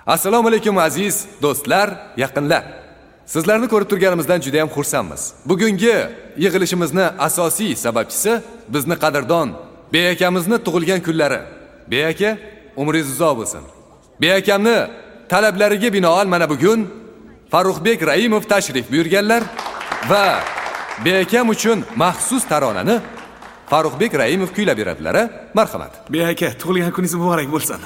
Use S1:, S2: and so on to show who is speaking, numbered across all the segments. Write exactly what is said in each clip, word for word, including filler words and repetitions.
S1: Assalomu alaykum aziz do'stlar, yaqinlar. Sizlarni ko'rib turganimizdan juda ham xursandmiz. Bugungi yig'ilishimizni asosiy sababchisi bizni qadrdon Beakamizni tug'ilgan kunlari. Beaka, umringiz uzoq bo'lsin. Beakamni talablariga binoan mana bugun Farruxbek Raimov tashrif buyurganlar va Beakam uchun maxsus taronani Farruxbek Raimov kuylab beradilar. Marhamat.
S2: Beaka, tug'ilgan kuningiz muborak bo'lsin.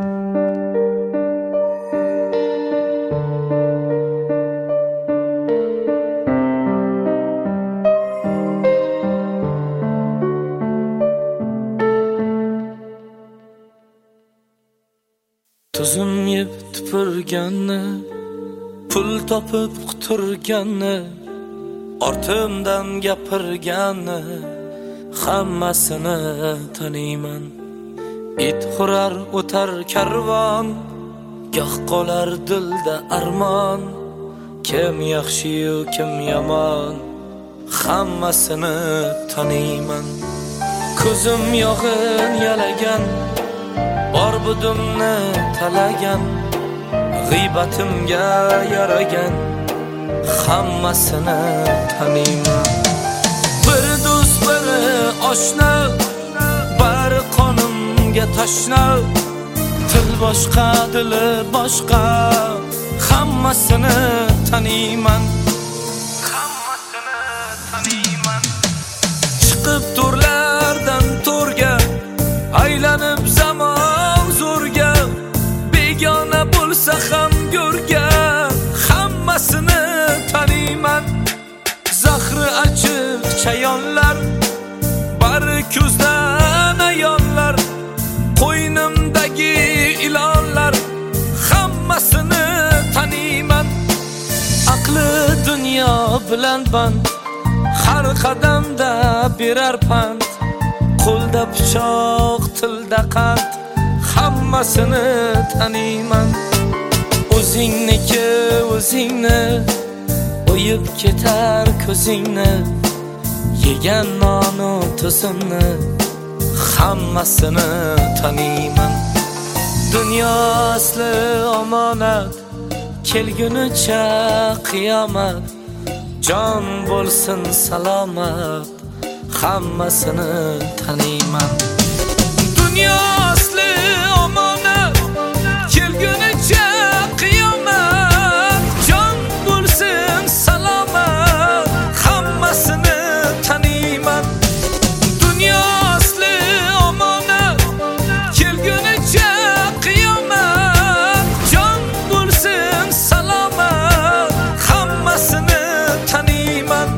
S3: Tuzum yeb tupurganni, pul topib quturganni, ortimdan gapirganni, hammasini taniyman. It xurar o'tar karvon, goh qolar dilda armon. Kim yaxshi-yu kim yomon, hammasini taniyman. Ko'zim yog'in yalagan, bor budimni talagan, g'iybatimga yaragan, hammasini taniyman. Bir do'st biri oshna, bari qonimga tashna, til boshqa dili boshqa, hammasini taniyman. Hammasini taniyman. Chiqib to'rlardan to'rga, aylanib zamon zo'rga, begona bo'lsa ham go'rga, hammasini taniyman. Zahri achchiq chayonlar, bari ko'zdan ayonlar, qo'ynimdagi ilonlar, hammasini taniyman. Aqli dunyo bilan band, har qadamda berar pand, qo'lda pichoq, tilda qand, hammasini taniyman. O'zingniki o'zingni, o'yib ketar ko'zingni, yegan nonu tuzimni, hammasini taniyman. Dunyo asli omonat, kelgunicha qiyomat, jon bo'lsin salomat, hammasini taniyman. Dunyo asli omonat, kelgunicha qiyomat, jon bo'lsin salomat, hammasini taniyman. Dunyo asli omonat, kelgunicha qiyomat, jon bo'lsin salomat, hammasini taniyman.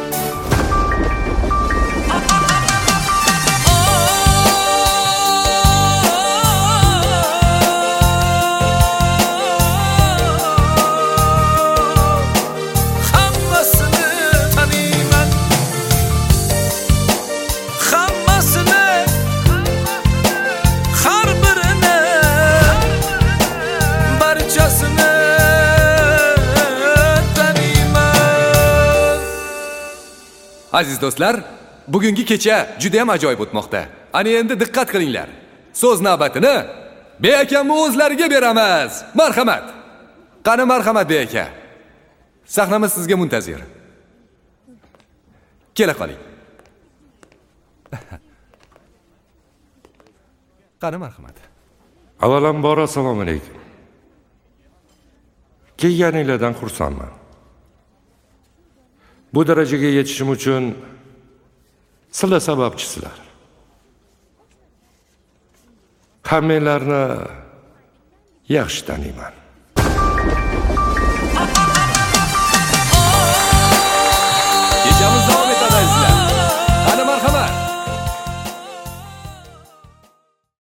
S1: Aziz do'stlar, bugungi kecha juda ham ajoyib o'tmoqda. Ana endi diqqat qilinglar. So'z navbatini Beakamning o'zlariga beramiz. Marhamat. Qani marhamat Beaka. Sahnamiz sizga muntazir. Kela qoling. Qani marhamat.
S4: Avvalambor assalomu alaykum. Kelganinglardan xursandman. Bu darajaga yetishim uchun sizlar sababchisizlar. Hammanglarni yaxshi taniyman.